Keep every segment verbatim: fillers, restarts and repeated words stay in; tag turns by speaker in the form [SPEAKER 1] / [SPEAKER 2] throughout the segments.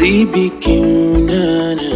[SPEAKER 1] C B Q, nana.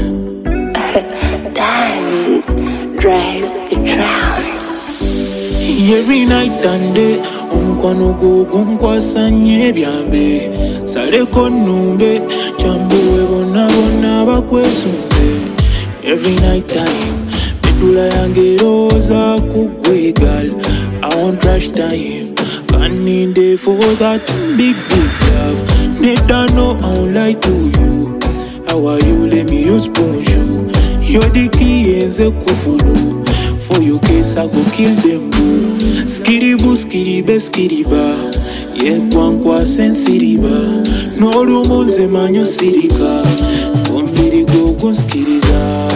[SPEAKER 2] Dance drives the trance.
[SPEAKER 1] Every night and day, omukwano gwo gunkwasanya ebyambe. Saleko nnumbe, kyambuwe bonna bonna bakwesunze. Every night time, medula yange erowooza ku ggwe girl. I won't rush time, can't need day for that big big love. Never know I won't lie to you. How are you? Let me use bonjour. You're the key and the kufuru. For your case, I go kill them boo. Skitty boo, skitty be, skitty ba. Yeah, kwankwa sensity ba. No rumunze manyo sirika. Kombiri go go skitty za.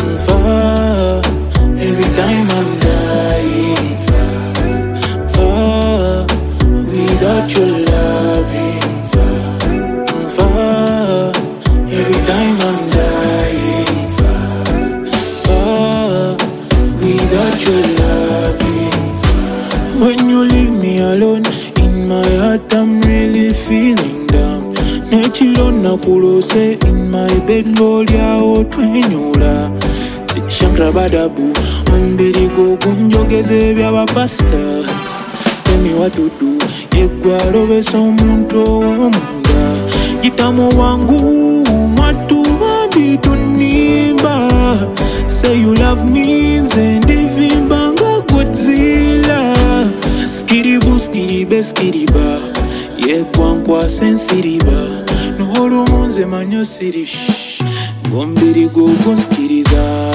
[SPEAKER 1] Far, every time I'm dying. Far, far, without your loving. Far, far, every time I'm dying. Far, far, without your loving. When you leave me alone, in my heart I'm really feeling down. Nechilo na pulose, in my bed ngolia otwenyula. Shankra badabu, ambiri go gunjogeze byaba pasta. Tell me what to do, yegwa robe somuntu omunda. Gitamo wangu, matu wabitu nimba. Say you love me, zendi banga Godzilla. Skitty boo, skitty be, skitty ba. Ye kwankwa sensity ba. No rumunze manyo siri shh. Gombiri go go skitty za.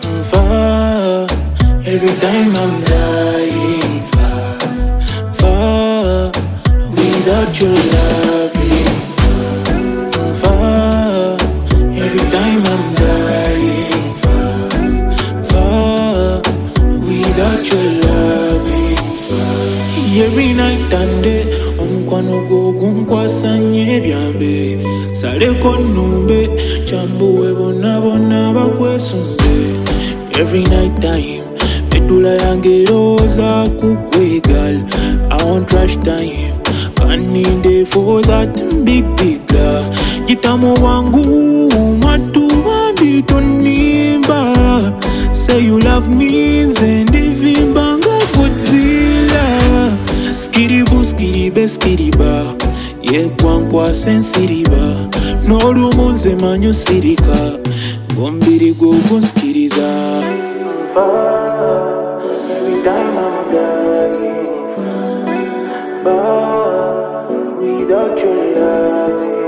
[SPEAKER 1] Far, every time I'm dying. Far, far, without your loving. Far, far, every time I'm dying. Far, far, without your loving. Far. Every night and day, omukwano gwo gunkwasanya ebyambe. Saleko nnumbe, kyambuwe bonna bonna bakwesunze. Every night time, medula yange erowooza ku ggwe girl. I won't rush time, can't need day for that big big love. Gitamo wangu, matu wabitu nimba. Say you love me, zendi banga Godzilla. Skitty boo, skitty be, skitty ba. Ye kwankwa sensity ba. No rumunze manyo sirika. Gombiri go go skitty za. Far, every time I'm dying. Far, without your love.